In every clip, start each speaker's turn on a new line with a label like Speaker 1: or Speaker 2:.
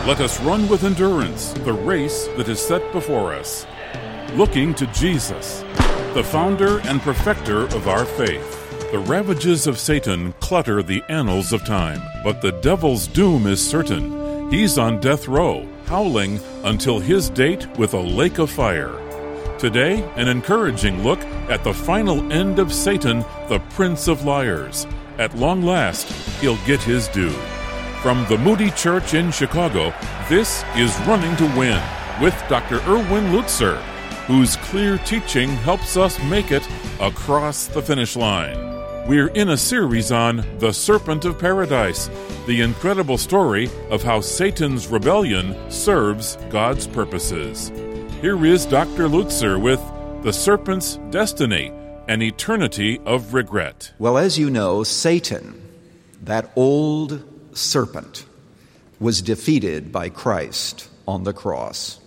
Speaker 1: Let us run with endurance the race that is set before us, looking to Jesus, the founder and perfecter of our faith. The ravages of Satan clutter the annals of time, but the devil's doom is certain. He's on death row, howling until his date with a lake of fire. Today, an encouraging look at the final end of Satan, the Prince of Liars. At long last, he'll get his due. From the Moody Church in Chicago, this is Running to Win with Dr. Erwin Lutzer, whose clear teaching helps us make it across the finish line. We're in a series on The Serpent of Paradise, the incredible story of how Satan's rebellion serves God's purposes. Here is Dr. Lutzer with The Serpent's Destiny, an Eternity of Regret.
Speaker 2: Well, as you know, Satan, that old serpent, was defeated by Christ on the cross.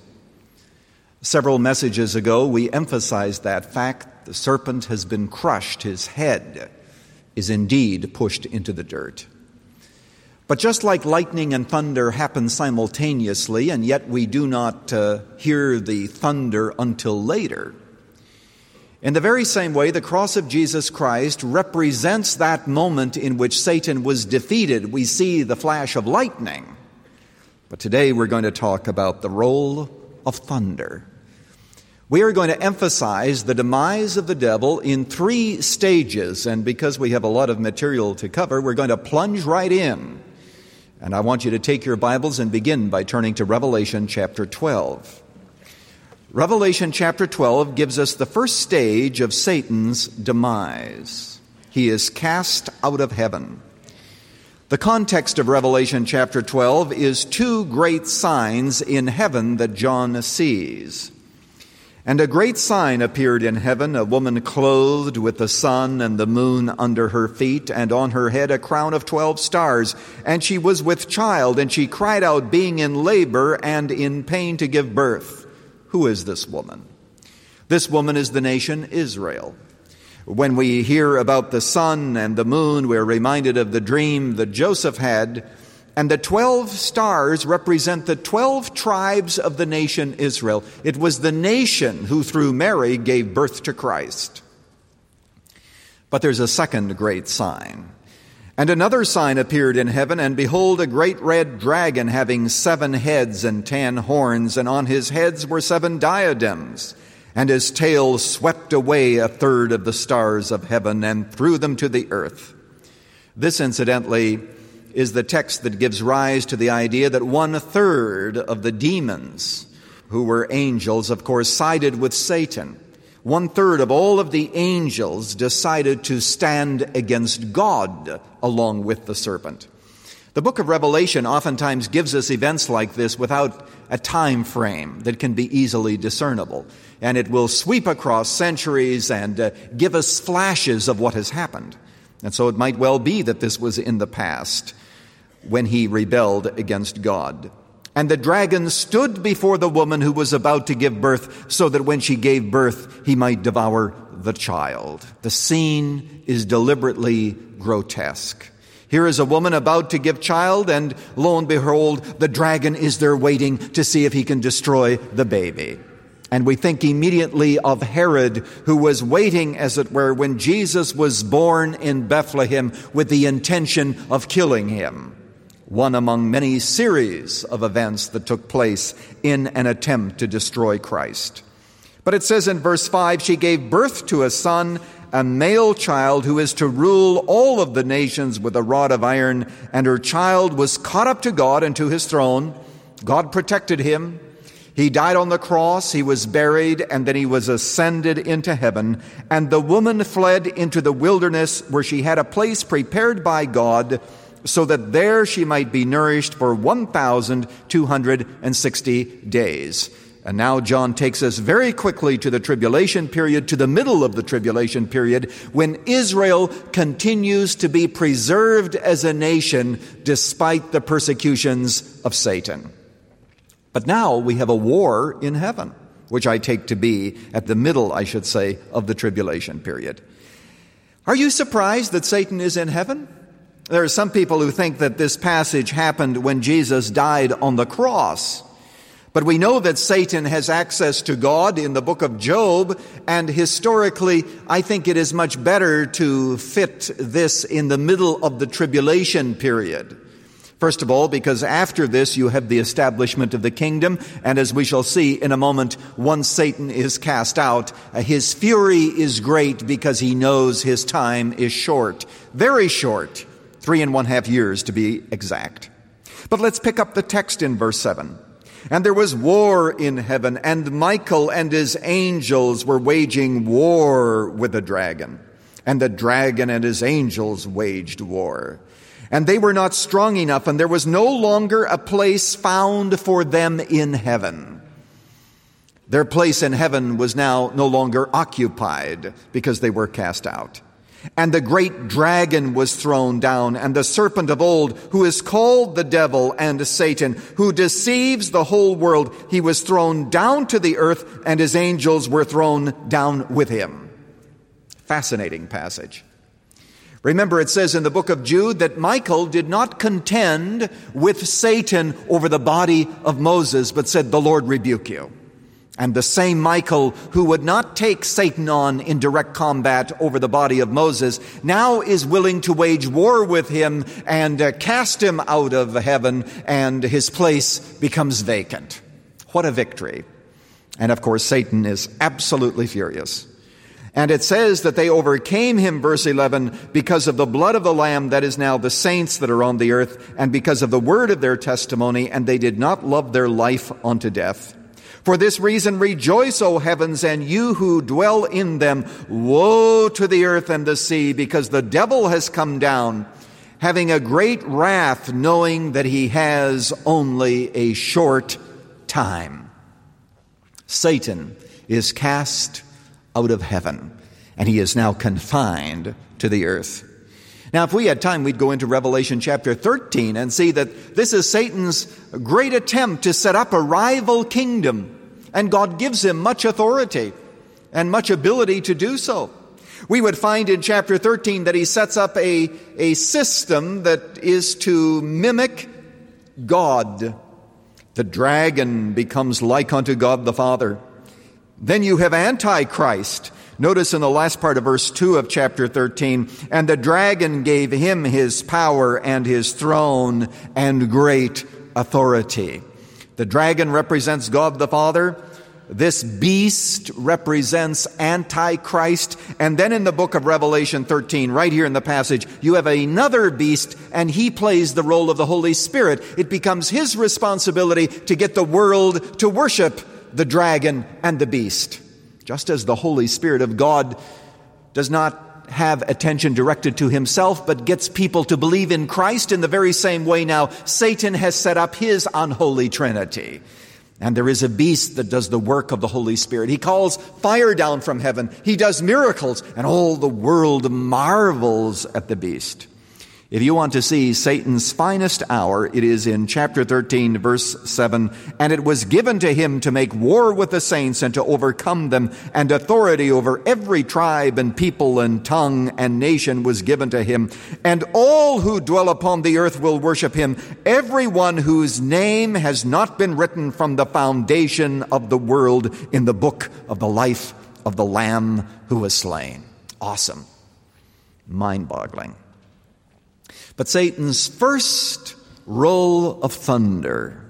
Speaker 2: Several messages ago, we emphasized that fact. The serpent has been crushed. His head is indeed pushed into the dirt. But just like lightning and thunder happen simultaneously, and yet we do not hear the thunder until later, in the very same way, the cross of Jesus Christ represents that moment in which Satan was defeated. We see the flash of lightning. But today we're going to talk about the roll of thunder. We are going to emphasize the demise of the devil in 3 stages. And because we have a lot of material to cover, we're going to plunge right in. And I want you to take your Bibles and begin by turning to Revelation chapter 12. Revelation chapter 12 gives us the first stage of Satan's demise. He is cast out of heaven. The context of Revelation chapter 12 is 2 great signs in heaven that John sees. And a great sign appeared in heaven, a woman clothed with the sun and the moon under her feet, and on her head a crown of 12 stars. And she was with child, and she cried out, being in labor and in pain to give birth. Who is this woman? This woman is the nation Israel. When we hear about the sun and the moon, we're reminded of the dream that Joseph had, and the 12 stars represent the 12 tribes of the nation Israel. It was the nation who, through Mary, gave birth to Christ. But there's a second great sign. And another sign appeared in heaven, and behold, a great red dragon having 7 heads and 10 horns, and on his heads were 7 diadems, and his tail swept away 1/3 of the stars of heaven and threw them to the earth. This, incidentally, is the text that gives rise to the idea that 1/3 of the demons, who were angels, of course, sided with Satan. 1/3 of all of the angels decided to stand against God along with the serpent. The book of Revelation oftentimes gives us events like this without a time frame that can be easily discernible. And it will sweep across centuries and give us flashes of what has happened. And so it might well be that this was in the past when he rebelled against God. And the dragon stood before the woman who was about to give birth, so that when she gave birth, he might devour the child. The scene is deliberately grotesque. Here is a woman about to give child, and lo and behold, the dragon is there waiting to see if he can destroy the baby. And we think immediately of Herod, who was waiting, as it were, when Jesus was born in Bethlehem with the intention of killing him. One among many series of events that took place in an attempt to destroy Christ. But it says in verse 5, she gave birth to a son, a male child who is to rule all of the nations with a rod of iron, and her child was caught up to God and to his throne. God protected him. He died on the cross, he was buried, and then he was ascended into heaven. And the woman fled into the wilderness, where she had a place prepared by God, so that there she might be nourished for 1,260 days. And now John takes us very quickly to the tribulation period, to the middle of the tribulation period, when Israel continues to be preserved as a nation despite the persecutions of Satan. But now we have a war in heaven, which I take to be at the middle, I should say, of the tribulation period. Are you surprised that Satan is in heaven? There are some people who think that this passage happened when Jesus died on the cross. But we know that Satan has access to God in the book of Job, and historically, I think it is much better to fit this in the middle of the tribulation period. First of all, because after this you have the establishment of the kingdom, and as we shall see in a moment, once Satan is cast out, his fury is great because he knows his time is short. Very short. 3.5 years to be exact. But let's pick up the text in verse 7. And there was war in heaven, and Michael and his angels were waging war with the dragon. And the dragon and his angels waged war. And they were not strong enough, and there was no longer a place found for them in heaven. Their place in heaven was now no longer occupied because they were cast out. And the great dragon was thrown down, and the serpent of old, who is called the devil and Satan, who deceives the whole world, he was thrown down to the earth, and his angels were thrown down with him. Fascinating passage. Remember, it says in the book of Jude that Michael did not contend with Satan over the body of Moses, but said, "The Lord rebuke you." And the same Michael who would not take Satan on in direct combat over the body of Moses now is willing to wage war with him and cast him out of heaven, and his place becomes vacant. What a victory. And of course, Satan is absolutely furious. And it says that they overcame him, verse 11, because of the blood of the Lamb, that is now the saints that are on the earth, and because of the word of their testimony, and they did not love their life unto death. For this reason, rejoice, O heavens, and you who dwell in them. Woe to the earth and the sea, because the devil has come down, having a great wrath, knowing that he has only a short time. Satan is cast out of heaven, and he is now confined to the earth. Now, if we had time, we'd go into Revelation chapter 13 and see that this is Satan's great attempt to set up a rival kingdom. And God gives him much authority and much ability to do so. We would find in chapter 13 that he sets up a system that is to mimic God. The dragon becomes like unto God the Father. Then you have Antichrist. Notice in the last part of verse 2 of chapter 13, and the dragon gave him his power and his throne and great authority. The dragon represents God the Father. This beast represents Antichrist. And then in the book of Revelation 13, right here in the passage, you have another beast, and he plays the role of the Holy Spirit. It becomes his responsibility to get the world to worship the dragon and the beast. Just as the Holy Spirit of God does not have attention directed to himself, but gets people to believe in Christ, in the very same way now, Satan has set up his unholy trinity. And there is a beast that does the work of the Holy Spirit. He calls fire down from heaven. He does miracles, and all the world marvels at the beast. If you want to see Satan's finest hour, it is in chapter 13, verse 7. And it was given to him to make war with the saints and to overcome them, and authority over every tribe and people and tongue and nation was given to him. And all who dwell upon the earth will worship him, everyone whose name has not been written from the foundation of the world in the book of the life of the Lamb who was slain. Awesome. Mind-boggling. But Satan's first roll of thunder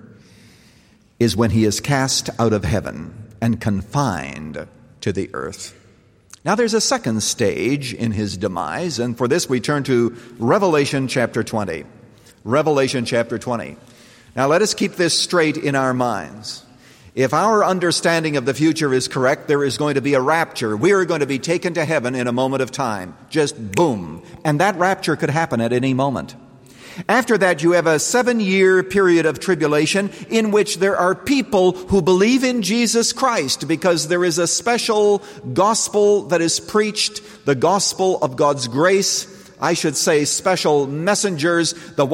Speaker 2: is when he is cast out of heaven and confined to the earth. Now there's a second stage in his demise, and for this we turn to Revelation chapter 20. Revelation chapter 20. Now let us keep this straight in our minds. If our understanding of the future is correct, there is going to be a rapture. We are going to be taken to heaven in a moment of time. Just boom. And that rapture could happen at any moment. After that, you have a 7-year period of tribulation in which there are people who believe in Jesus Christ because there is a special gospel that is preached, the gospel of God's grace. I should say special messengers, the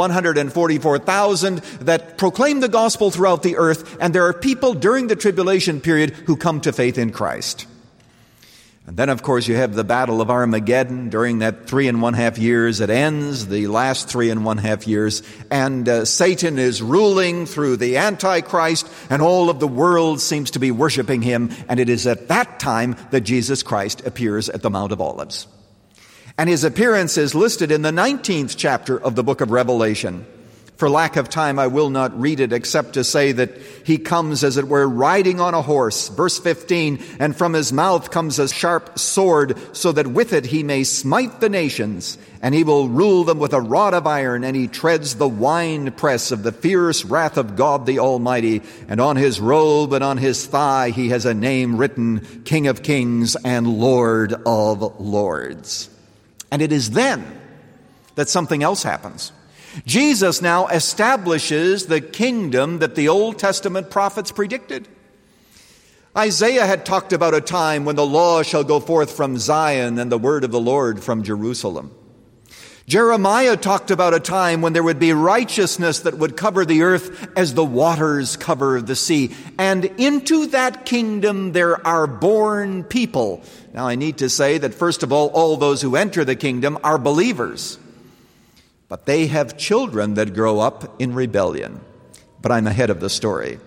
Speaker 2: 144,000 that proclaim the gospel throughout the earth, and there are people during the tribulation period who come to faith in Christ. And then, of course, you have the Battle of Armageddon. During that 3.5 years, it ends, the last 3.5 years, and Satan is ruling through the Antichrist, and all of the world seems to be worshiping him, and it is at that time that Jesus Christ appears at the Mount of Olives. And his appearance is listed in the 19th chapter of the book of Revelation. For lack of time, I will not read it except to say that he comes, as it were, riding on a horse. Verse 15, and from his mouth comes a sharp sword, so that with it he may smite the nations, and he will rule them with a rod of iron, and he treads the winepress of the fierce wrath of God the Almighty. And on his robe and on his thigh he has a name written, King of Kings and Lord of Lords. And it is then that something else happens. Jesus now establishes the kingdom that the Old Testament prophets predicted. Isaiah had talked about a time when the law shall go forth from Zion and the word of the Lord from Jerusalem. Jeremiah talked about a time when there would be righteousness that would cover the earth as the waters cover the sea. And into that kingdom there are born people. Now I need to say that first of all those who enter the kingdom are believers. But they have children that grow up in rebellion. But I'm ahead of the story.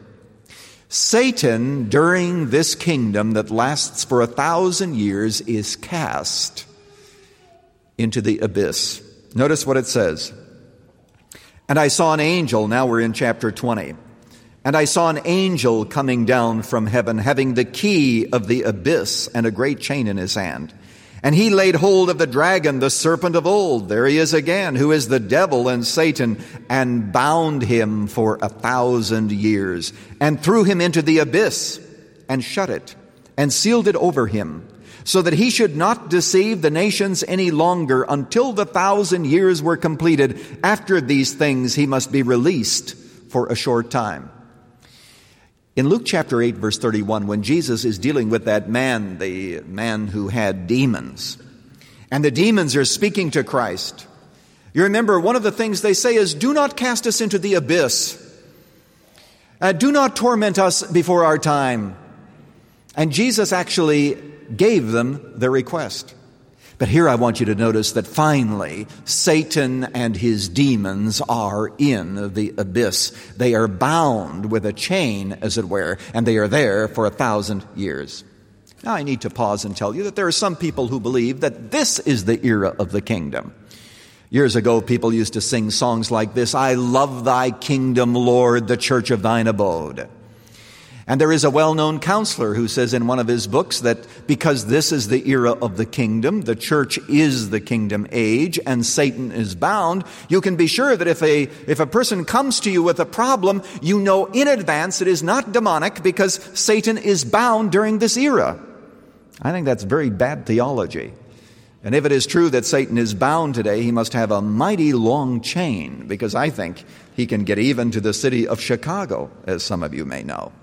Speaker 2: Satan, during this kingdom that lasts for 1,000 years, is cast into the abyss. Notice what it says. And I saw an angel, now we're in chapter 20. And I saw an angel coming down from heaven, having the key of the abyss and a great chain in his hand. And he laid hold of the dragon, the serpent of old, there he is again, who is the devil and Satan, and bound him for 1,000 years, and threw him into the abyss, and shut it, and sealed it over him, so that he should not deceive the nations any longer until the 1,000 years were completed. After these things he must be released for a short time. In Luke chapter 8, verse 31, when Jesus is dealing with that man, the man who had demons, and the demons are speaking to Christ, you remember one of the things they say is, do not cast us into the abyss. Do not torment us before our time. And Jesus actually gave them their request. But here I want you to notice that finally Satan and his demons are in the abyss. They are bound with a chain, as it were, and they are there for 1,000 years. Now I need to pause and tell you that there are some people who believe that this is the era of the kingdom. Years ago, people used to sing songs like this, I love thy kingdom, Lord, the church of thine abode. And there is a well-known counselor who says in one of his books that because this is the era of the kingdom, the church is the kingdom age, and Satan is bound, you can be sure that if a person comes to you with a problem, you know in advance it is not demonic because Satan is bound during this era. I think that's very bad theology. And if it is true that Satan is bound today, he must have a mighty long chain, because I think he can get even to the city of Chicago, as some of you may know.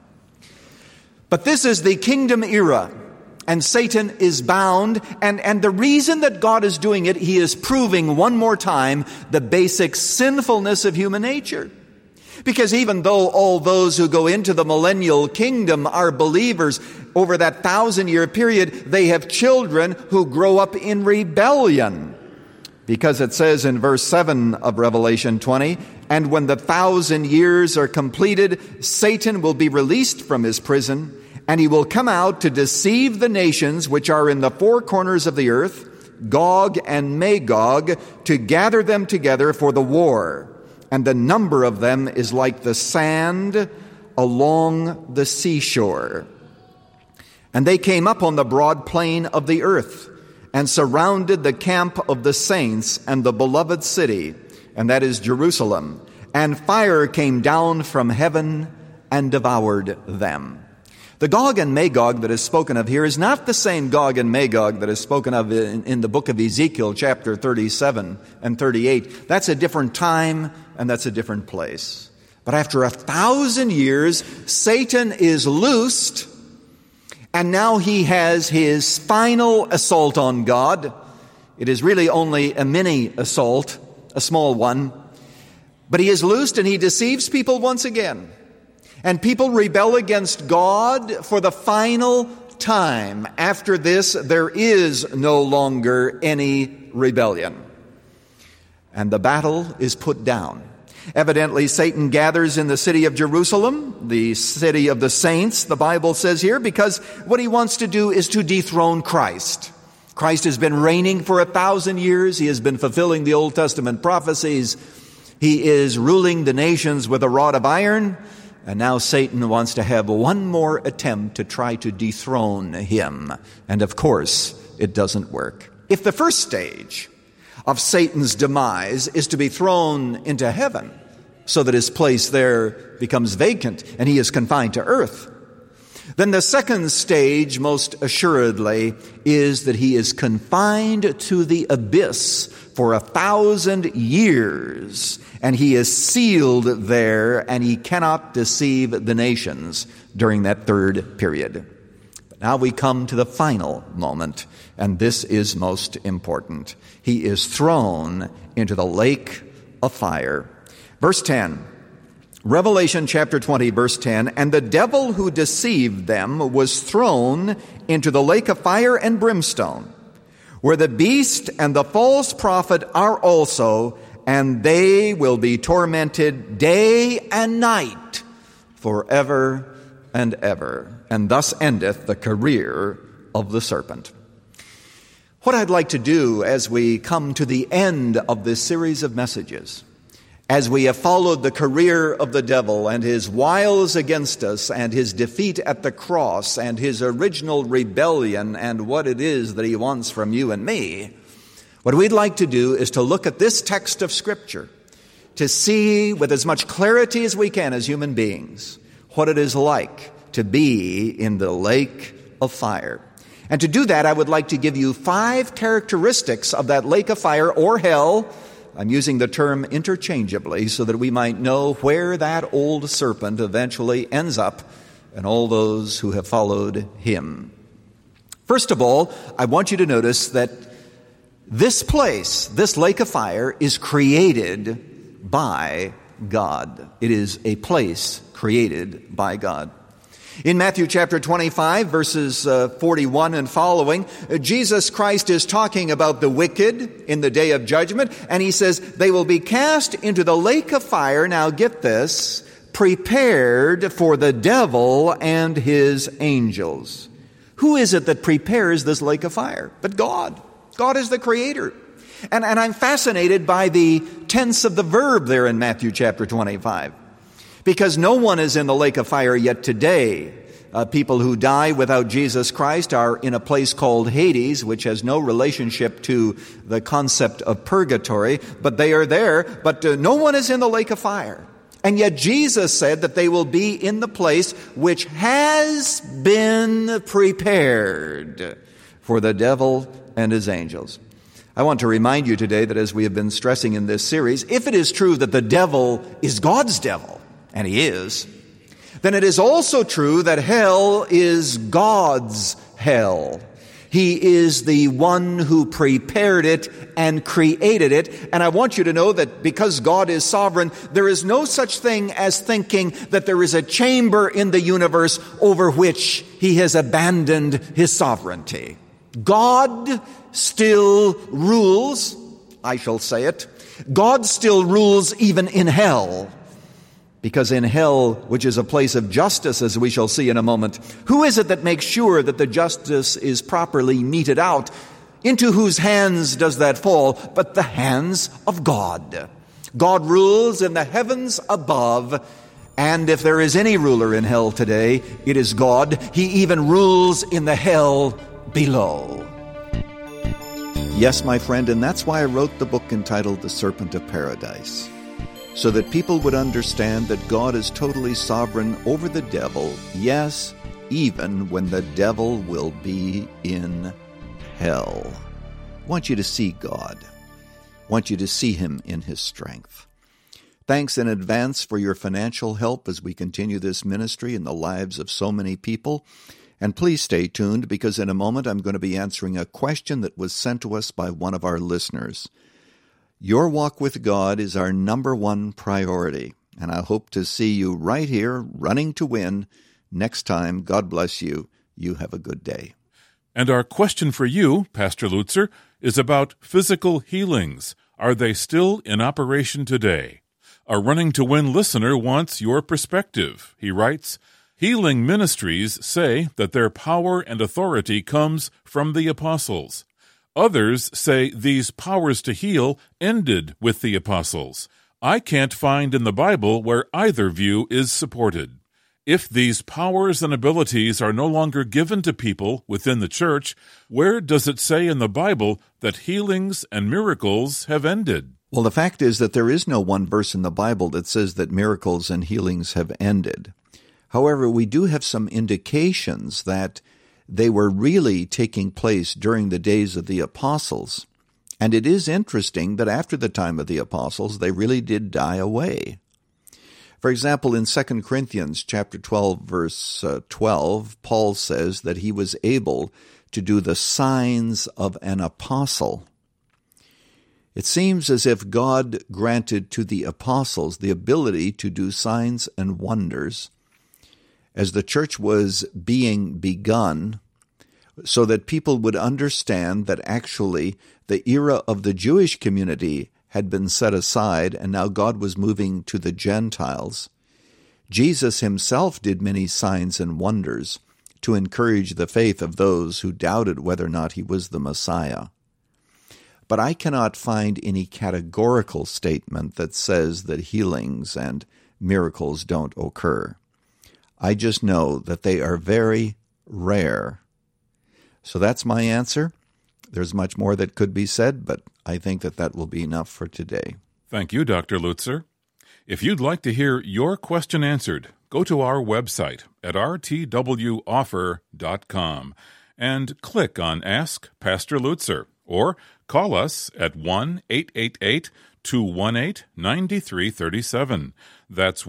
Speaker 2: But this is the kingdom era, and Satan is bound, and the reason that God is doing it, he is proving one more time the basic sinfulness of human nature. Because even though all those who go into the millennial kingdom are believers, over that 1,000-year period, they have children who grow up in rebellion. Because it says in verse 7 of Revelation 20, and when the 1,000 years are completed, Satan will be released from his prison, and he will come out to deceive the nations which are in the four corners of the earth, Gog and Magog, to gather them together for the war. And the number of them is like the sand along the seashore. And they came up on the broad plain of the earth, and surrounded the camp of the saints and the beloved city, and that is Jerusalem. And fire came down from heaven and devoured them. The Gog and Magog that is spoken of here is not the same Gog and Magog that is spoken of in the book of Ezekiel, chapter 37 and 38. That's a different time, and that's a different place. But after 1,000 years, Satan is loosed, and now he has his final assault on God. It is really only a mini assault, a small one. But he is loosed and he deceives people once again. And people rebel against God for the final time after this, there is no longer any rebellion. And the battle is put down. Evidently, Satan gathers in the city of Jerusalem, the city of the saints, the Bible says here, because what he wants to do is to dethrone Christ. Christ has been reigning for 1,000 years. He has been fulfilling the Old Testament prophecies. He is ruling the nations with a rod of iron. And now Satan wants to have one more attempt to try to dethrone him. And of course, it doesn't work. If the first stage of Satan's demise is to be thrown into heaven so that his place there becomes vacant and he is confined to earth, then the second stage, most assuredly, is that he is confined to the abyss for 1,000 years, and he is sealed there, and he cannot deceive the nations during that third period. But now we come to the final moment, and this is most important. He is thrown into the lake of fire. Verse 10. Revelation chapter 20, verse 10, and the devil who deceived them was thrown into the lake of fire and brimstone, where the beast and the false prophet are also, and they will be tormented day and night forever and ever. And thus endeth the career of the serpent. What I'd like to do as we come to the end of this series of messages, as we have followed the career of the devil and his wiles against us and his defeat at the cross and his original rebellion and what it is that he wants from you and me, what we'd like to do is to look at this text of Scripture to see with as much clarity as we can as human beings what it is like to be in the lake of fire. And to do that, I would like to give you 5 characteristics of that lake of fire or hell. I'm using the term interchangeably so that we might know where that old serpent eventually ends up and all those who have followed him. First of all, I want you to notice that this place, this lake of fire, is created by God. It is a place created by God. In Matthew chapter 25, verses 41 and following, Jesus Christ is talking about the wicked in the day of judgment, and he says, they will be cast into the lake of fire, now get this, prepared for the devil and his angels. Who is it that prepares this lake of fire? But God. God is the creator. And I'm fascinated by the tense of the verb there in Matthew chapter 25. Because no one is in the lake of fire yet today. People who die without Jesus Christ are in a place called Hades, which has no relationship to the concept of purgatory, but they are there. But no one is in the lake of fire. And yet Jesus said that they will be in the place which has been prepared for the devil and his angels. I want to remind you today that as we have been stressing in this series, if it is true that the devil is God's devil, and he is, then it is also true that hell is God's hell. He is the one who prepared it and created it. And I want you to know that because God is sovereign, there is no such thing as thinking that there is a chamber in the universe over which he has abandoned his sovereignty. God still rules, I shall say it. God still rules even in hell. Because in hell, which is a place of justice, as we shall see in a moment, who is it that makes sure that the justice is properly meted out? Into whose hands does that fall? But the hands of God. God rules in the heavens above, and if there is any ruler in hell today, it is God. He even rules in the hell below. Yes, my friend, and that's why I wrote the book entitled The Serpent of Paradise. So that people would understand that God is totally sovereign over the devil, yes, even when the devil will be in hell. I want you to see God. I want you to see him in his strength. Thanks in advance for your financial help as we continue this ministry in the lives of so many people. And please stay tuned, because in a moment I'm going to be answering a question that was sent to us by one of our listeners. Your walk with God is our number one priority, and I hope to see you right here, running to win, next time. God bless you. You have a good day.
Speaker 1: And our question for you, Pastor Lutzer, is about physical healings. Are they still in operation today? A Running to Win listener wants your perspective. He writes, "Healing ministries say that their power and authority comes from the apostles. Others say these powers to heal ended with the apostles. I can't find in the Bible where either view is supported. If these powers and abilities are no longer given to people within the church, where does it say in the Bible that healings and miracles have ended?"
Speaker 2: Well, the fact is that there is no one verse in the Bible that says that miracles and healings have ended. However, we do have some indications that they were really taking place during the days of the apostles. And it is interesting that after the time of the apostles, they really did die away. For example, in 2 Corinthians chapter 12, verse 12, Paul says that he was able to do the signs of an apostle. It seems as if God granted to the apostles the ability to do signs and wonders as the church was being begun, so that people would understand that actually the era of the Jewish community had been set aside, and now God was moving to the Gentiles. Jesus himself did many signs and wonders to encourage the faith of those who doubted whether or not he was the Messiah. But I cannot find any categorical statement that says that healings and miracles don't occur. I just know that they are very rare. So that's my answer. There's much more that could be said, but I think that that will be enough for today.
Speaker 1: Thank you, Dr. Lutzer. If you'd like to hear your question answered, go to our website at rtwoffer.com and click on Ask Pastor Lutzer, or call us at 1-888-218-9337. That's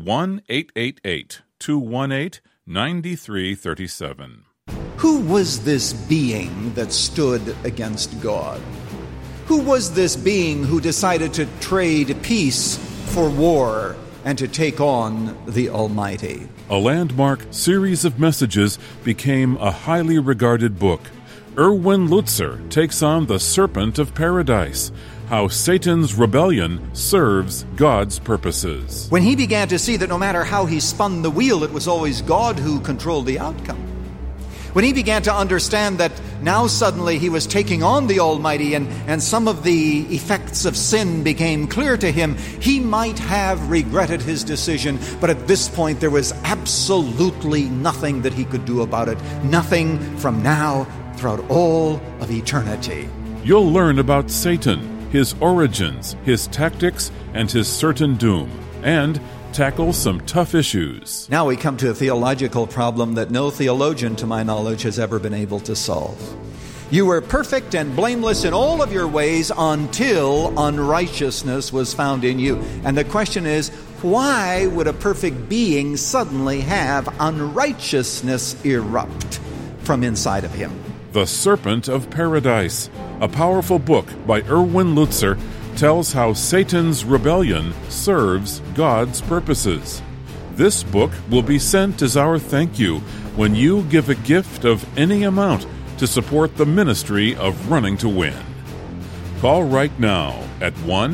Speaker 1: 1-888-218-9337.
Speaker 2: Who was this being that stood against God? Who was this being who decided to trade peace for war and to take on the Almighty?
Speaker 1: A landmark series of messages became a highly regarded book. Erwin Lutzer takes on the Serpent of Paradise, how Satan's rebellion serves God's purposes.
Speaker 2: When he began to see that no matter how he spun the wheel, it was always God who controlled the outcome. When he began to understand that now suddenly he was taking on the Almighty and some of the effects of sin became clear to him, he might have regretted his decision, but at this point there was absolutely nothing that he could do about it. Nothing from now throughout all of eternity.
Speaker 1: You'll learn about Satan, his origins, his tactics, and his certain doom, and tackle some tough issues.
Speaker 2: Now we come to a theological problem that no theologian, to my knowledge, has ever been able to solve. You were perfect and blameless in all of your ways until unrighteousness was found in you. And the question is, why would a perfect being suddenly have unrighteousness erupt from inside of him?
Speaker 1: The Serpent of Paradise, a powerful book by Erwin Lutzer, tells how Satan's rebellion serves God's purposes. This book will be sent as our thank you when you give a gift of any amount to support the ministry of Running to Win. Call right now at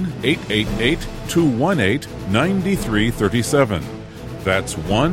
Speaker 1: 1-888-218-9337. That's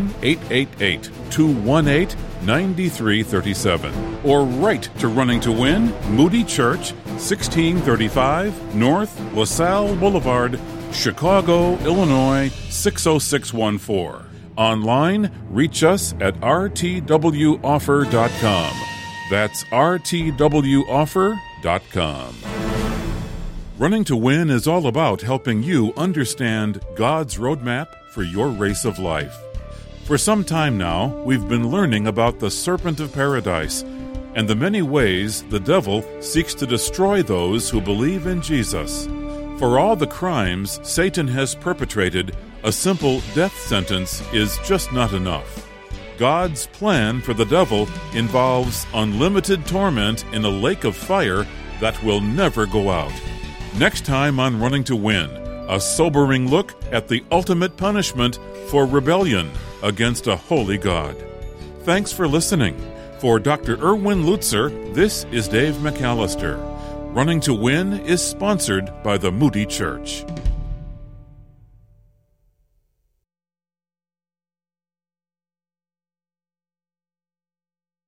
Speaker 1: 1-888-218-9337. Or write to Running to Win, Moody Church, 1635 North LaSalle Boulevard, Chicago, Illinois, 60614. Online, reach us at rtwoffer.com. That's rtwoffer.com. Running to Win is all about helping you understand God's roadmap for your race of life. For some time now, we've been learning about the Serpent of Paradise and the many ways the devil seeks to destroy those who believe in Jesus. For all the crimes Satan has perpetrated, a simple death sentence is just not enough. God's plan for the devil involves unlimited torment in a lake of fire that will never go out. Next time on Running to Win, a sobering look at the ultimate punishment for rebellion against a holy God. Thanks for listening. For Dr. Erwin Lutzer, this is Dave McAllister. Running to Win is sponsored by the Moody Church.